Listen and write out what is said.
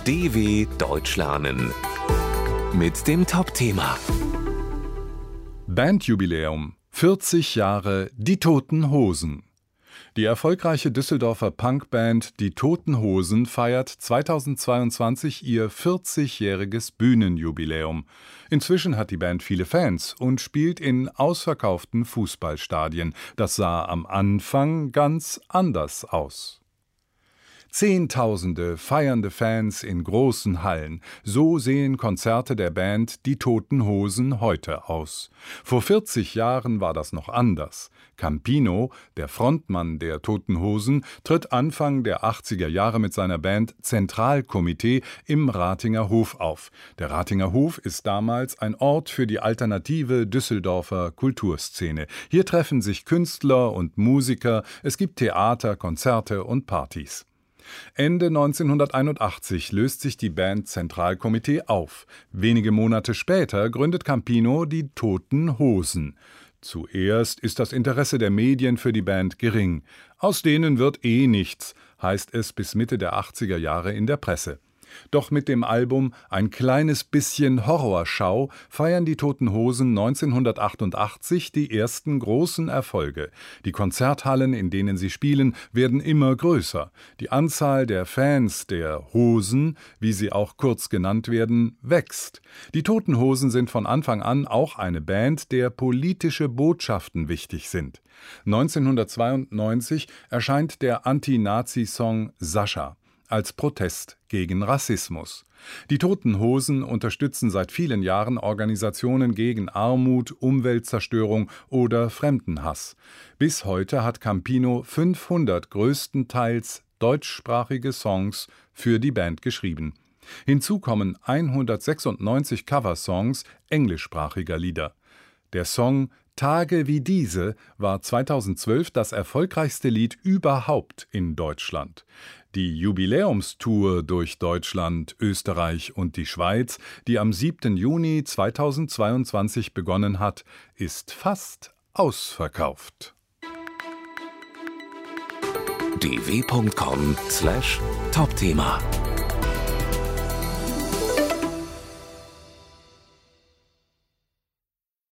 DW Deutsch lernen mit dem Top-Thema Bandjubiläum, 40 Jahre Die Toten Hosen. Die erfolgreiche Düsseldorfer Punkband Die Toten Hosen feiert 2022 ihr 40-jähriges Bühnenjubiläum. Inzwischen hat die Band viele Fans und spielt in ausverkauften Fußballstadien. Das sah am Anfang ganz anders aus. Zehntausende feiernde Fans in großen Hallen. So sehen Konzerte der Band Die Toten Hosen heute aus. Vor 40 Jahren war das noch anders. Campino, der Frontmann der Toten Hosen, tritt Anfang der 80er Jahre mit seiner Band Zentralkomitee im Ratinger Hof auf. Der Ratinger Hof ist damals ein Ort für die alternative Düsseldorfer Kulturszene. Hier treffen sich Künstler und Musiker, es gibt Theater, Konzerte und Partys. Ende 1981 löst sich die Band Zentralkomitee auf. Wenige Monate später gründet Campino die Toten Hosen. Zuerst ist das Interesse der Medien für die Band gering. Aus denen wird nichts, heißt es bis Mitte der 80er Jahre in der Presse. Doch mit dem Album Ein kleines bisschen Horrorschau feiern die Toten Hosen 1988 die ersten großen Erfolge. Die Konzerthallen, in denen sie spielen, werden immer größer. Die Anzahl der Fans der Hosen, wie sie auch kurz genannt werden, wächst. Die Toten Hosen sind von Anfang an auch eine Band, der politische Botschaften wichtig sind. 1992 erscheint der Anti-Nazi-Song Sascha als Protest gegen Rassismus. Die Toten Hosen unterstützen seit vielen Jahren Organisationen gegen Armut, Umweltzerstörung oder Fremdenhass. Bis heute hat Campino 500 größtenteils deutschsprachige Songs für die Band geschrieben. Hinzu kommen 196 Coversongs englischsprachiger Lieder. Der Song Tage wie diese war 2012 das erfolgreichste Lied überhaupt in Deutschland. Die Jubiläumstour durch Deutschland, Österreich und die Schweiz, die am 7. Juni 2022 begonnen hat, ist fast ausverkauft. dw.com/Topthema